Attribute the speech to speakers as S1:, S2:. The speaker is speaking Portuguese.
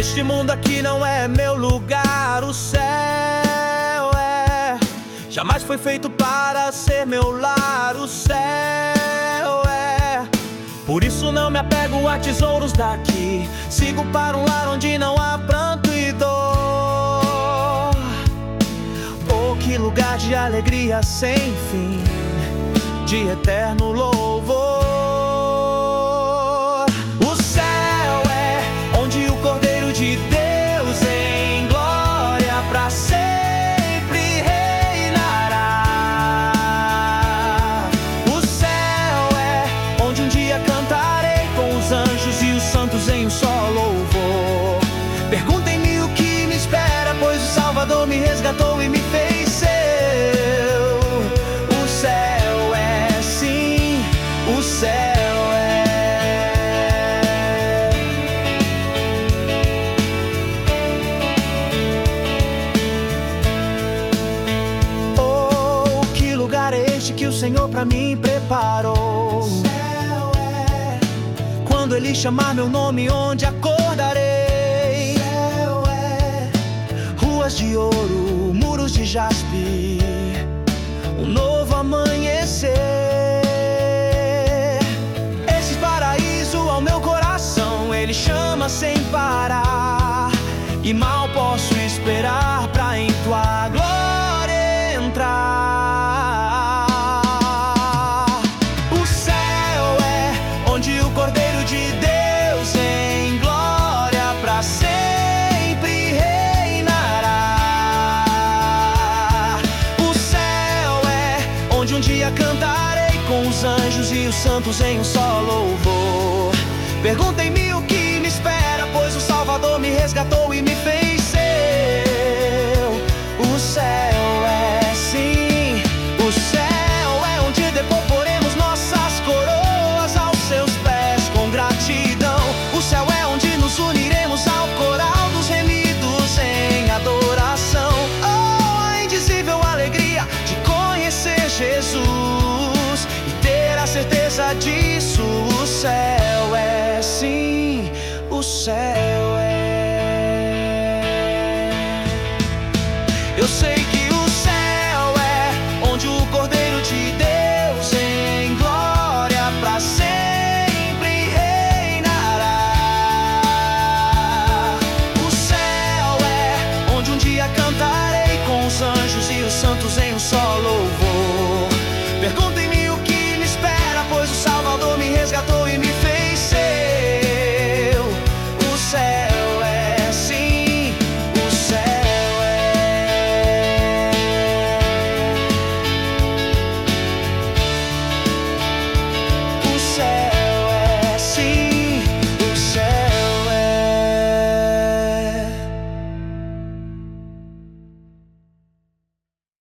S1: Este mundo aqui não é meu lugar, o céu é. Jamais foi feito para ser meu lar, o céu é. Por isso não me apego a tesouros daqui, sigo para um lar onde não há pranto e dor. Oh, que lugar de alegria sem fim, de eterno louvor. O céu é onde o Cordeiro de Deus em glória pra sempre reinará. O céu é onde um dia cantarei com os anjos e os santos em um só louvor. Perguntem-me o que me espera, pois o Salvador me resgatou e me fez seu. O céu é, sim, o céu é. Oh, que lugar é este que o Senhor pra mim preparou? O céu é. Quando Ele chamar meu nome, onde acordarei? O céu é. Ruas de ouro, muros de jaspe, um novo amanhecer. Esse paraíso ao meu coração Ele chama sem parar, e mal posso esperar pra em tua glória entrar. O céu é onde o Cordeiro de Deus em glória pra sempre reinará. O céu é onde um dia cantarei com os anjos e os santos em um só louvor. Perguntem-me o que me espera, pois o Salvador me resgatou e me fez seu. O céu é, sim, o céu é onde deporemos nossas coroas aos seus pés com gratidão. O céu é onde nos uniremos ao coral dos remidos em adoração. Oh, a indizível alegria de conhecer Jesus e ter a certeza disso. O céu é, sim, o céu